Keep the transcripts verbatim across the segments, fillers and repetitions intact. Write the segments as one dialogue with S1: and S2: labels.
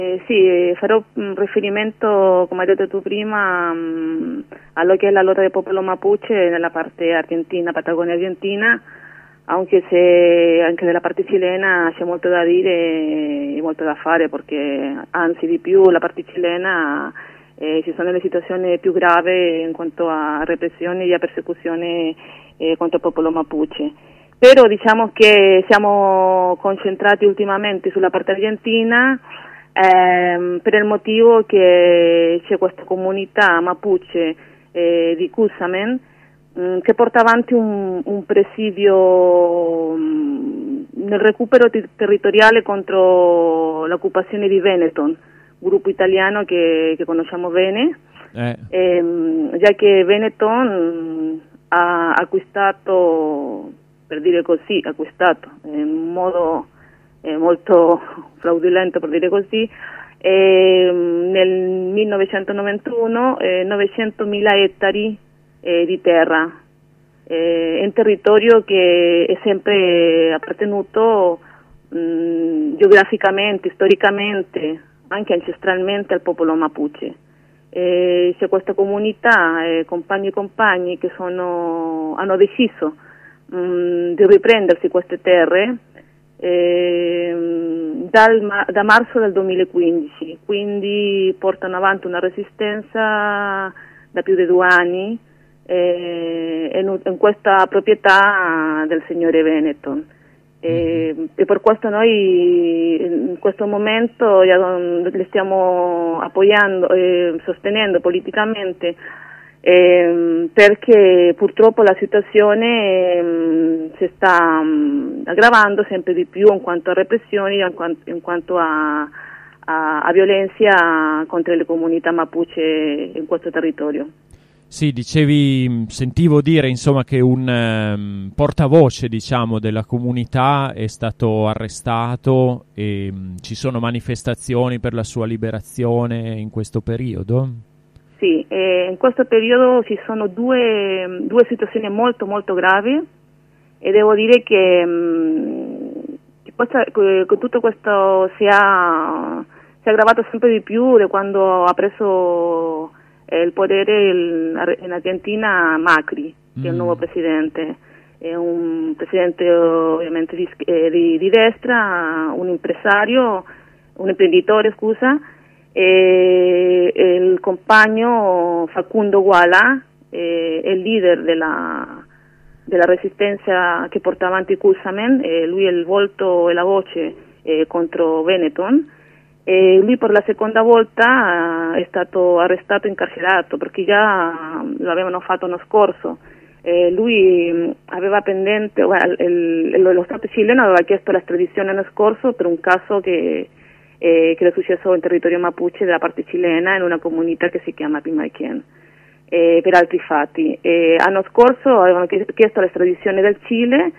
S1: Eh, sì, farò un riferimento, come hai detto tu prima, mh, a quello che è la lotta del popolo mapuche nella parte argentina, Patagonia argentina, anche se anche nella parte cilena c'è molto da dire e molto da fare, perché anzi di più la parte cilena eh, ci sono le situazioni più gravi in quanto a repressione e a persecuzione eh, contro il popolo mapuche. Però diciamo che siamo concentrati ultimamente sulla parte argentina, Eh, per il motivo che c'è questa comunità mapuche eh, di Cusamen mh, che porta avanti un, un presidio mh, nel recupero t- territoriale contro l'occupazione di Benetton, gruppo italiano che, che conosciamo bene,
S2: eh.
S1: ehm, già che Benetton mh, ha acquistato, per dire così, acquistato in modo Eh, molto fraudolento, per dire così, eh, nel millenovecentonovantuno eh, novecentomila ettari eh, di terra, eh, un territorio che è sempre appartenuto mh, geograficamente, storicamente, anche ancestralmente al popolo mapuche. Eh, c'è questa comunità, eh, compagni e compagni che sono, hanno deciso mh, di riprendersi queste terre Eh, dal, da marzo del duemilaquindici, quindi portano avanti una resistenza da più di due anni eh, in, in questa proprietà del signore Benetton. Eh, mm-hmm. E per questo noi in questo momento le stiamo appoggiando e sostenendo politicamente, Eh, perché purtroppo la situazione eh, si sta mh, aggravando sempre di più in quanto a repressioni, in quanto, in quanto a, a, a violenza contro le comunità mapuche in questo territorio.
S2: Sì, dicevi, sentivo dire insomma che un um, portavoce, diciamo, della comunità è stato arrestato e um, ci sono manifestazioni per la sua liberazione in questo periodo?
S1: Sì, eh, in questo periodo ci sono due, due situazioni molto molto gravi e devo dire che, mh, che, questa, che, che tutto questo si, ha, si è aggravato sempre di più da quando ha preso eh, il potere il, in Argentina Macri, che mm. è il nuovo presidente. È un presidente ovviamente di, eh, di, di destra, un impresario, un imprenditore, scusa, e il compagno Facundo Guala è il leader della, della resistenza che porta avanti Cusamen, e lui è il volto e la voce eh, contro Benetton, e lui per la seconda volta eh, è stato arrestato e incarcerato perché già lo avevano fatto l'anno scorso. Eh, lui mh, aveva pendente, well, il, il, lo Stato cileno aveva chiesto l'estradizione l'anno scorso per un caso che Eh, che è successo in territorio mapuche della parte cilena in una comunità che si chiama Pimayquén, eh, per altri fatti. Eh, l'anno scorso avevano chiesto l'estradizione del Cile,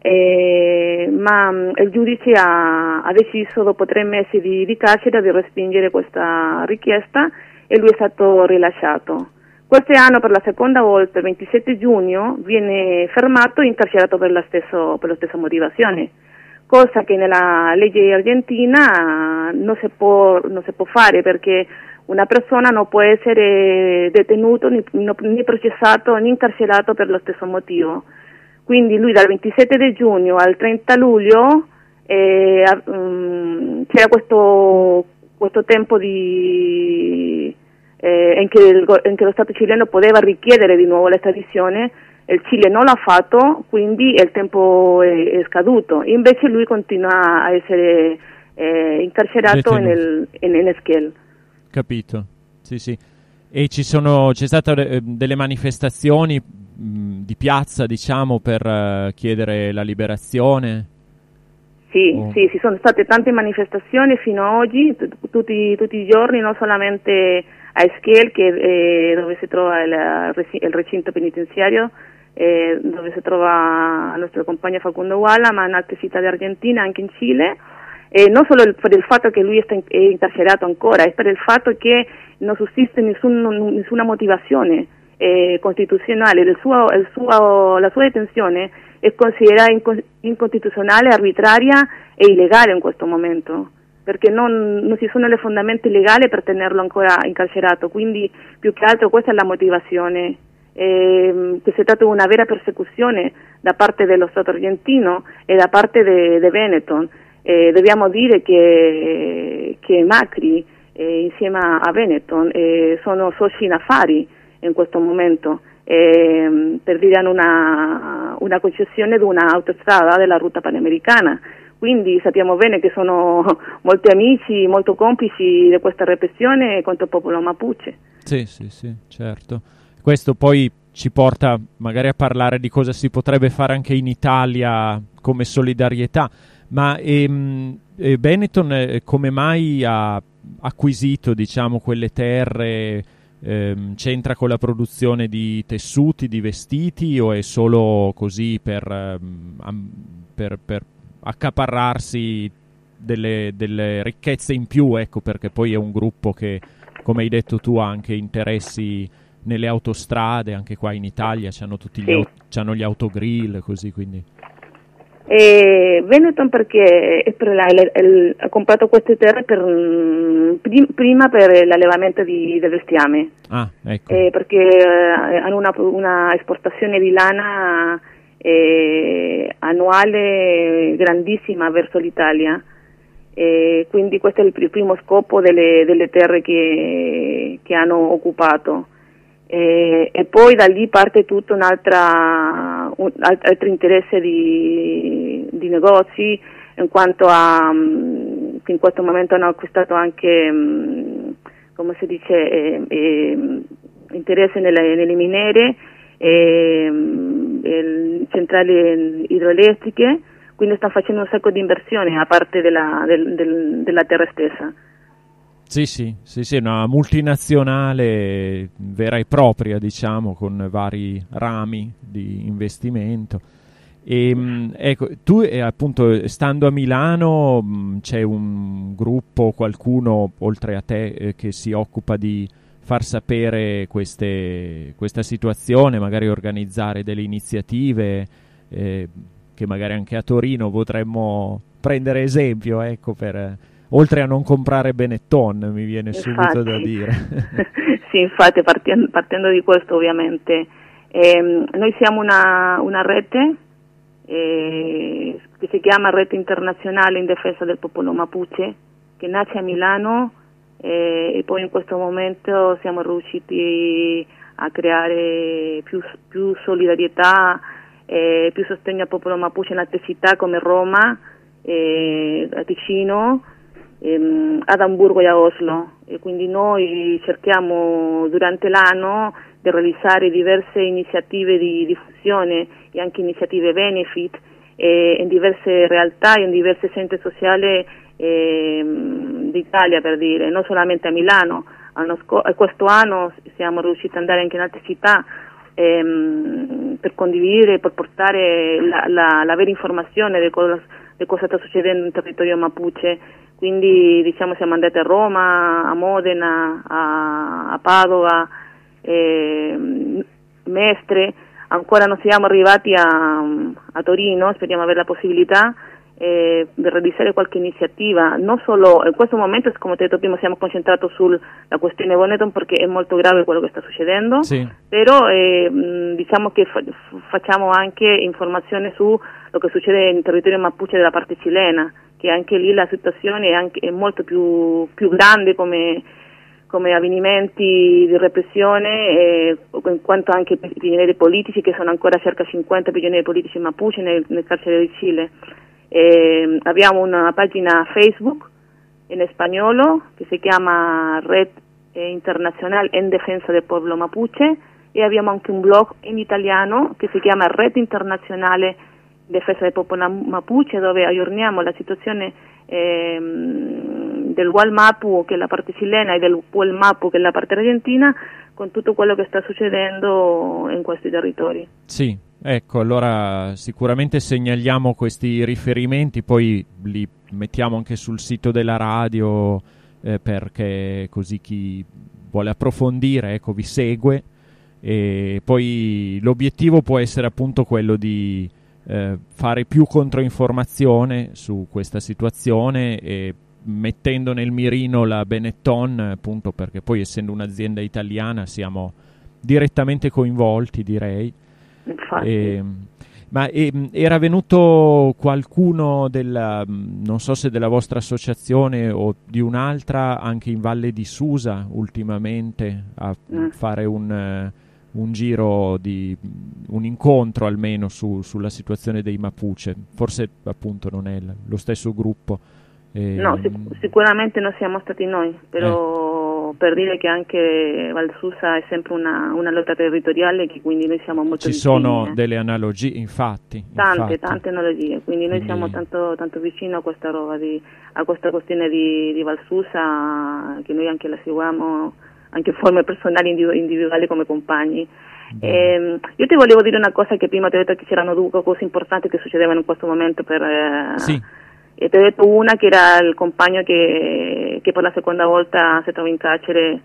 S1: eh, ma mh, il giudice ha, ha deciso dopo tre mesi di, di carcere di respingere questa richiesta e lui è stato rilasciato. Quest'anno per la seconda volta, il ventisette giugno, viene fermato e incarcerato per la, stesso, per la stessa motivazione, cosa che nella legge argentina non si può, non si può fare, perché una persona non può essere detenuto né, né processato né incarcerato per lo stesso motivo. Quindi lui dal ventisette di giugno al trenta luglio eh, um, c'era questo, questo tempo di, eh, in, che il, in che lo Stato cileno poteva richiedere di nuovo l'estradizione. Il Cile non l'ha fatto, quindi il tempo è, è scaduto. Invece lui continua a essere eh, incarcerato nel, in, in Esquel.
S2: Capito, sì sì. E ci sono, c'è stata eh, delle manifestazioni mh, di piazza, diciamo, per uh, chiedere la liberazione?
S1: Sì,
S2: oh.
S1: sì, ci sono state tante manifestazioni fino ad oggi, t- tutti, tutti i giorni, non solamente a Esquel, che è dove si trova il, il recinto penitenziario, Eh, dove si trova il nostro compagno Facundo Guala, ma in altre città d'Argentina, anche in Cile, e non solo il, per il fatto che lui è incarcerato ancora, è per il fatto che non sussiste nessun, nessuna motivazione eh, costituzionale. Il suo, il suo, la sua detenzione è considerata incostituzionale, arbitraria e illegale in questo momento, perché non, non ci sono le fondamenta legali per tenerlo ancora incarcerato, quindi più che altro questa è la motivazione, eh, che si tratta di una vera persecuzione da parte dello Stato argentino e da parte di Benetton. Eh, dobbiamo dire che, che Macri eh, insieme a Benetton eh, sono soci in affari in questo momento, eh, per dire hanno una, una concessione di un'autostrada della rotta panamericana, quindi sappiamo bene che sono molti amici, molto complici di questa repressione contro il popolo Mapuche.
S2: Sì, sì, sì, certo. Questo poi ci porta magari a parlare di cosa si potrebbe fare anche in Italia come solidarietà. Ma ehm, eh, Benetton eh, come mai ha acquisito, diciamo, quelle terre? Ehm, c'entra con la produzione di tessuti, di vestiti, o è solo così per, ehm, per, per accaparrarsi delle, delle ricchezze in più, ecco, perché poi è un gruppo che, come hai detto tu, ha anche interessi nelle autostrade, anche qua in Italia c'hanno tutti gli,
S1: Sì.
S2: aut- c'hanno gli autogrill, così, quindi...
S1: E Benetton perché è per la, il, il, ha comprato queste terre per, prim, prima per l'allevamento di, del bestiame,
S2: ah, ecco.
S1: eh, perché eh, hanno una, una esportazione di lana eh, annuale grandissima verso l'Italia, eh, quindi questo è il, il primo scopo delle, delle terre che, che hanno occupato. E, e poi da lì parte tutto un'altra un, altro interesse di, di negozi, in quanto a um, che in questo momento hanno acquistato anche um, come si dice eh, eh, interesse nelle, nelle miniere, eh, eh, centrali idroelettriche, quindi stanno facendo un sacco di inversioni a parte della, del, del, della terra stessa.
S2: Sì, sì, sì, sì, una multinazionale vera e propria, diciamo, con vari rami di investimento. E, ecco, tu eh, appunto, stando a Milano, mh, c'è un gruppo, qualcuno oltre a te eh, che si occupa di far sapere queste, questa situazione, magari organizzare delle iniziative eh, che magari anche a Torino potremmo prendere esempio, ecco, per... Oltre a non comprare Benetton, mi viene
S1: Infatti,
S2: subito da dire.
S1: sì, infatti, partendo, partendo di questo ovviamente, eh, noi siamo una, una rete eh, che si chiama Rete Internazionale in Difesa del Popolo Mapuche, che nasce a Milano eh, e poi in questo momento siamo riusciti a creare più, più solidarietà, eh, più sostegno al popolo Mapuche in altre città come Roma, eh, a Ticino, ad Amburgo e a Oslo, e quindi noi cerchiamo durante l'anno di realizzare diverse iniziative di diffusione e anche iniziative benefit eh, in diverse realtà e in diversi centri sociali eh, d'Italia, per dire, non solamente a Milano. Sco- questo anno siamo riusciti ad andare anche in altre città ehm, per condividere, per portare la, la, la vera informazione di cosa, di cosa sta succedendo in territorio Mapuche. Quindi diciamo siamo andati a Roma, a Modena, a, a Padova, eh, Mestre, ancora non siamo arrivati a, a Torino, speriamo avere la possibilità eh, di realizzare qualche iniziativa, non solo, in questo momento come ti ho detto prima siamo concentrati sulla questione Benetton perché è molto grave quello che sta succedendo,
S2: sì.
S1: Però eh, diciamo che fa, facciamo anche informazione su lo che succede in territorio Mapuche della parte cilena, che anche lì la situazione è, anche, è molto più, più grande come, come avvenimenti di repressione, eh, in quanto anche prigionieri politici, che sono ancora circa cinquanta prigionieri politici Mapuche nel, nel carcere di Cile. Eh, abbiamo una pagina Facebook in spagnolo che si chiama Red Internacional en Defensa del Pueblo Mapuche, e abbiamo anche un blog in italiano che si chiama Red Internazionale Difesa del Popolo Mapuche, dove aggiorniamo la situazione ehm, del Gualmapu, che è la parte cilena, e del Puelmapu, che è la parte argentina, con tutto quello che sta succedendo in questi territori.
S2: Sì, ecco, allora sicuramente segnaliamo questi riferimenti, poi li mettiamo anche sul sito della radio eh, perché così chi vuole approfondire, ecco, vi segue, e poi l'obiettivo può essere appunto quello di Eh, fare più controinformazione su questa situazione e mettendo nel mirino la Benetton, appunto perché poi essendo un'azienda italiana siamo direttamente coinvolti, direi.
S1: Infatti.
S2: E, ma e, era venuto qualcuno della, non so se della vostra associazione o di un'altra, anche in Valle di Susa ultimamente a mm. fare un, uh, un giro di un incontro almeno su, sulla situazione dei Mapuche? Forse appunto non è lo stesso gruppo. Eh,
S1: no, sic- sicuramente non siamo stati noi, però eh. per dire che anche Val Susa è sempre una, una lotta territoriale, che quindi noi siamo molto
S2: ci
S1: vicini.
S2: Ci sono delle analogie, infatti.
S1: Tante,
S2: infatti.
S1: tante analogie, quindi noi quindi... siamo tanto, tanto vicini a questa roba, di, a questa questione di, di Val Susa, che noi anche la seguiamo, anche in forme personali individuali come compagni. Eh, io ti volevo dire una cosa, che prima ti ho detto che c'erano due cose importanti che succedevano in questo momento per... Eh,
S2: sì.
S1: E ti ho detto una che era il compagno che, che per la seconda volta si trova in carcere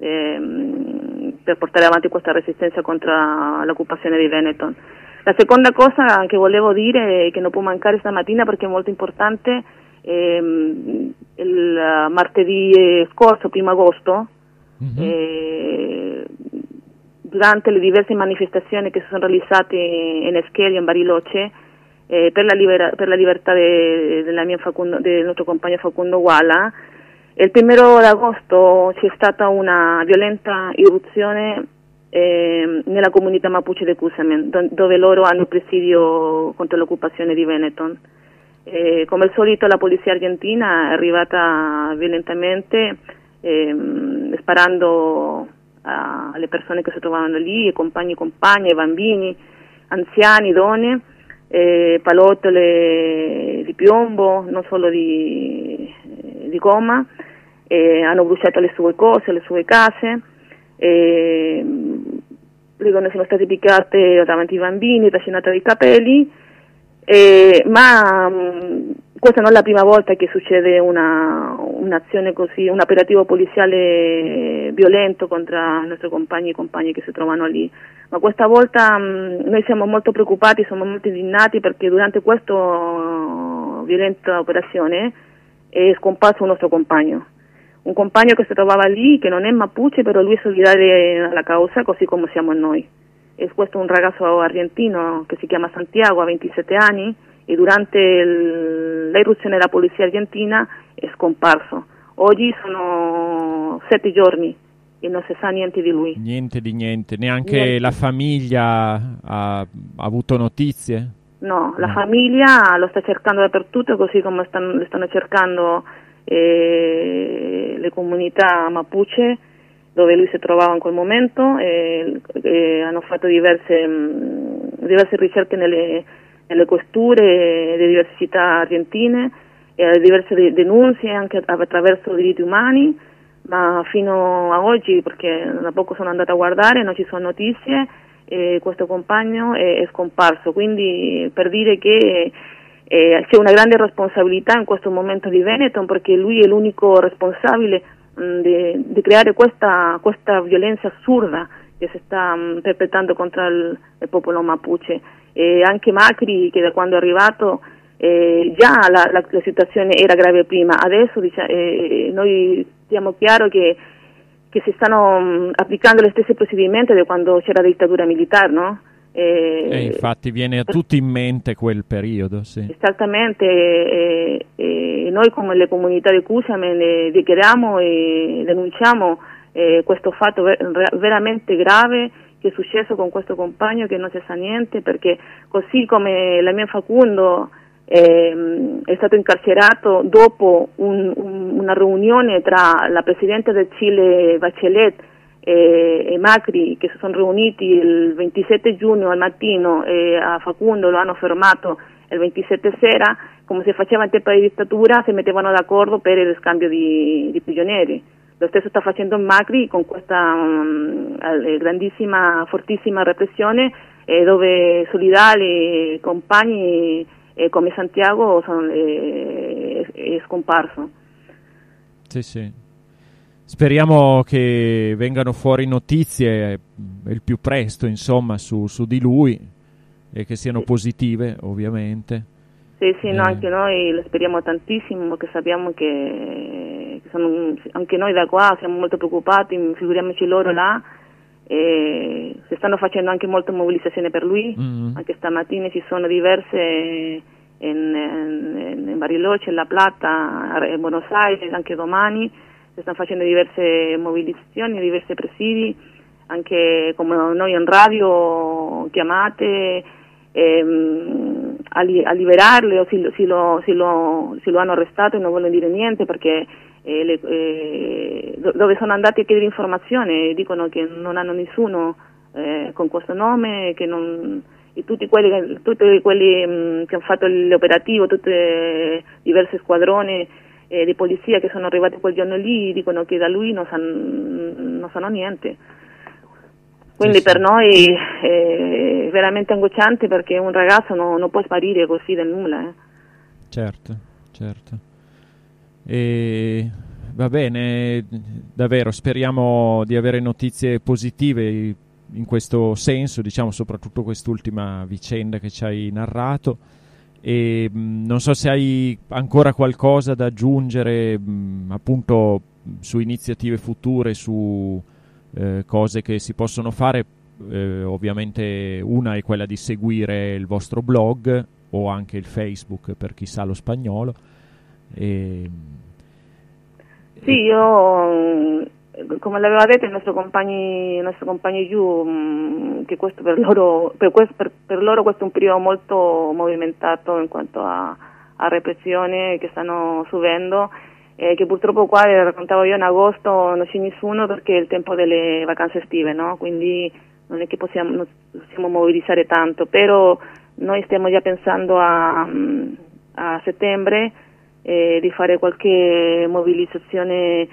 S1: ehm, per portare avanti questa resistenza contro l'occupazione di Benetton. La seconda cosa che volevo dire, che non può mancare stamattina perché è molto importante, ehm, il martedì scorso, primo agosto, mm-hmm. eh, durante le diverse manifestazioni che si sono realizzate in Escheri e in Bariloche, Eh, per, la libera, per la libertà de, de la mia Facundo, del nostro compagno Facundo Guala, il primo d'agosto c'è stata una violenta irruzione eh, nella comunità Mapuche di Cusamen, do, dove loro hanno presidio contro l'occupazione di Benetton. Eh, come al solito la polizia argentina è arrivata violentamente eh, sparando a, alle persone che si trovavano lì, compagni e compagne, bambini, anziani, donne, Eh, palottole di piombo, non solo di, di gomma, eh, hanno bruciato le sue cose, le sue case, eh, le donne sono state picchiate davanti ai bambini, trascinate dai capelli, eh, ma mh, questa non è la prima volta che succede una, un'azione così, un operativo poliziale violento contro i nostri compagni e compagni che si trovano lì. Ma questa volta mh, noi siamo molto preoccupati, siamo molto indignati perché durante questa uh, violenta operazione è scomparso un nostro compagno. Un compagno che si trovava lì, che non è Mapuche, però lui è solidale alla causa, così come siamo noi. E questo è un ragazzo argentino che si chiama Santiago, ha ventisette anni, e durante il, l'irruzione della polizia argentina è scomparso. Oggi sono sette giorni e non si sa niente di lui.
S2: Niente di niente, neanche
S1: niente.
S2: La famiglia ha, ha avuto notizie?
S1: No, la no. famiglia lo sta cercando dappertutto, così come stanno, le stanno cercando eh, le comunità Mapuche dove lui si trovava in quel momento, e, e hanno fatto diverse, mh, diverse ricerche nelle, nelle questure di diverse città argentine, e diverse denunce anche attraverso diritti umani, ma fino a oggi, perché da poco sono andata a guardare, non ci sono notizie, e questo compagno è, è scomparso. Quindi per dire che eh, c'è una grande responsabilità in questo momento di Benetton, perché lui è l'unico responsabile mh, di, di creare questa, questa violenza assurda che si sta mh, perpetrando contro il, il popolo Mapuche. E anche Macri, che da quando è arrivato eh, già la, la, la situazione era grave prima, adesso diciamo, eh, noi siamo chiaro che che si stanno mh, applicando gli stessi procedimenti di quando c'era la dittatura militare, no?
S2: E, e infatti viene a tutti in mente quel periodo, sì.
S1: Esattamente, e, e noi come le comunità di Cusamen dichiariamo e denunciamo eh, questo fatto ver- veramente grave che è successo con questo compagno, che non si sa niente, perché così come la mia Facundo Eh, è stato incarcerato dopo un, un, una riunione tra la Presidente del Cile Bachelet e, e Macri, che si sono riuniti il ventisette giugno al mattino, e a Facundo lo hanno fermato il ventisette sera, come si faceva in tempo di dittatura, si mettevano d'accordo per il scambio di, di prigionieri. Lo stesso sta facendo Macri con questa um, grandissima, fortissima repressione, eh, dove solidali, compagni e come Santiago sono, è, è scomparso.
S2: Sì, sì. Speriamo che vengano fuori notizie il più presto, insomma, su, su di lui, e che siano
S1: sì.
S2: positive, ovviamente.
S1: Sì, sì, no,
S2: Eh.
S1: anche noi lo speriamo tantissimo perché sappiamo che, che sono, anche noi da qua siamo molto preoccupati, figuriamoci loro là, e si stanno facendo anche molte mobilitazioni per lui,
S2: Mm.
S1: anche stamattina ci sono diverse in, in, in Bariloche, in La Plata, in Buenos Aires, anche domani si stanno facendo diverse mobilitazioni, diversi presidi, anche come noi in radio, chiamate, ehm, a, li, a liberarle o se, se, lo, se, lo, se lo hanno arrestato e non vogliono dire niente perché eh, le, eh, dove sono andati a chiedere informazioni dicono che non hanno nessuno eh, con questo nome, che non, e tutti quelli, tutti quelli mh, che hanno fatto l'operativo, tutte diverse squadroni eh, di polizia che sono arrivati quel giorno lì dicono che da lui non sanno, non sanno niente. Quindi
S2: Sì,
S1: per
S2: sì.
S1: noi è veramente angosciante perché un ragazzo non, non può sparire così da nulla. Eh.
S2: Certo, certo. E va bene, davvero speriamo di avere notizie positive in questo senso, diciamo soprattutto quest'ultima vicenda che ci hai narrato. E mh, non so se hai ancora qualcosa da aggiungere, mh, appunto su iniziative future, su eh, cose che si possono fare. Eh, ovviamente una è quella di seguire il vostro blog o anche il Facebook per chi sa lo spagnolo. E,
S1: Sì,
S2: e,
S1: io, come l'aveva detto il nostro compagno, il nostro compagno giù, che questo per loro, per, questo, per, per loro questo è un periodo molto movimentato in quanto a, a repressione che stanno subendo, eh, che purtroppo qua, raccontavo io, in agosto non c'è nessuno perché è il tempo delle vacanze estive, no? Quindi non è che possiamo, non possiamo mobilizzare tanto, però noi stiamo già pensando a, a settembre eh, di fare qualche mobilizzazione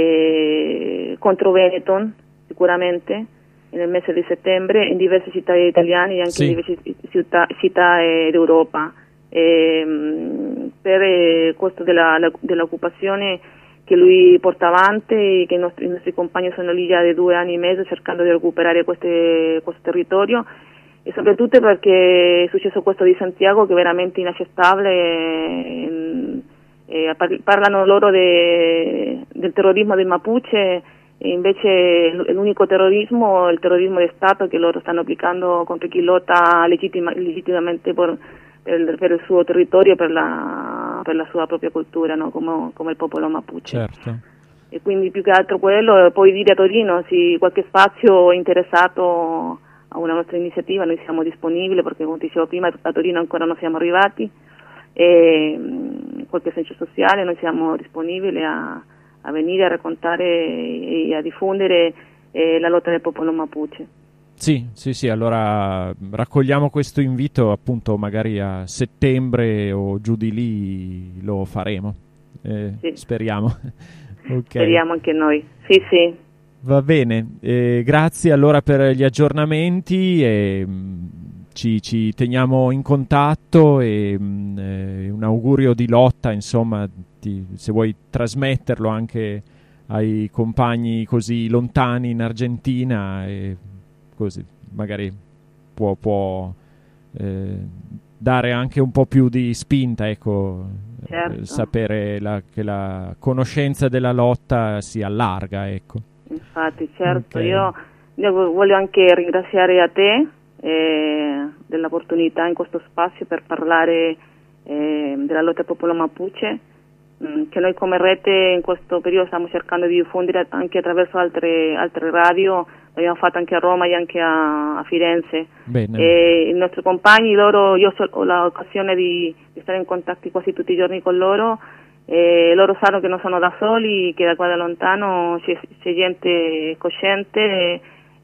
S1: eh, contro Benetton, sicuramente, nel mese di settembre, in diverse città italiane e anche
S2: sì.
S1: in diverse città, città eh, d'Europa, eh, per eh, questo della, la, dell'occupazione che lui porta avanti e che i nostri, i nostri compagni sono lì già da due anni e mezzo cercando di recuperare queste, questo territorio, e soprattutto perché è successo questo di Santiago che è veramente inaccettabile. Eh, eh, parlano loro de, del terrorismo del Mapuche, e invece l'unico terrorismo è il terrorismo di Stato che loro stanno applicando contro chi lotta legittima, legittimamente per, per, per il suo territorio, per la, per la sua propria cultura, no? come, come il popolo Mapuche.
S2: Certo.
S1: E quindi più che altro quello, poi dire a Torino se qualche spazio è interessato a una nostra iniziativa, noi siamo disponibili perché come dicevo prima a Torino ancora non siamo arrivati, e mh, qualche centro sociale noi siamo disponibili a, a venire a raccontare e, e a diffondere eh, la lotta del popolo Mapuche.
S2: Sì, sì, sì, allora raccogliamo questo invito, appunto magari a settembre o giù di lì lo faremo, eh,
S1: Sì.
S2: speriamo. Okay.
S1: Speriamo anche noi, sì sì.
S2: Va bene, eh, grazie allora per gli aggiornamenti e mh, ci, ci teniamo in contatto e mh, eh, un augurio di lotta, insomma, ti, se vuoi trasmetterlo anche ai compagni così lontani in Argentina, e così magari può, può eh, dare anche un po' più di spinta, ecco,
S1: Certo.
S2: eh, sapere la, che la conoscenza della lotta si allarga, ecco.
S1: Infatti, certo,
S2: Okay.
S1: io, io voglio anche ringraziare a te eh, dell'opportunità in questo spazio per parlare eh, della lotta del popolo Mapuche, mh, che noi come rete in questo periodo stiamo cercando di diffondere anche attraverso altre, altre radio, l'abbiamo fatto anche a Roma e anche a, a Firenze.
S2: Bene.
S1: E i nostri compagni, loro, io ho l'occasione di, di stare in contatto quasi tutti i giorni con loro, e loro sanno che non sono da soli, che da qua da lontano c'è, c'è gente cosciente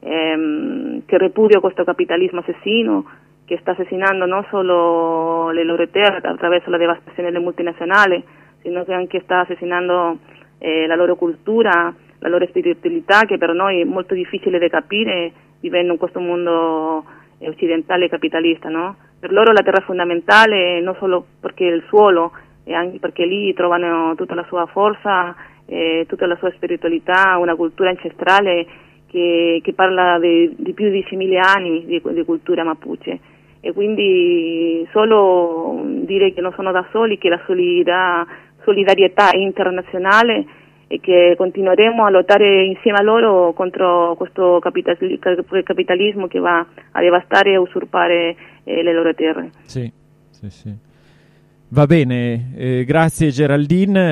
S1: ehm, che ripudia questo capitalismo assassino che sta assassinando non solo le loro terre attraverso la devastazione delle multinazionali, sino che anche sta assassinando eh, la loro cultura, la loro spiritualità, che per noi è molto difficile da capire vivendo in questo mondo occidentale capitalista, no? Per loro la terra è fondamentale non solo perché il suolo, e anche perché lì trovano tutta la sua forza, eh, tutta la sua spiritualità, una cultura ancestrale che, che parla di, di più di diecimila anni di, di cultura Mapuche. e quindi solo dire che non sono da soli, che la solidarietà, solidarietà è internazionale e che continueremo a lottare insieme a loro contro questo capitalismo che va a devastare e a usurpare eh, le loro terre.
S2: Sì, sì, sì. Va bene, eh, grazie Geraldine.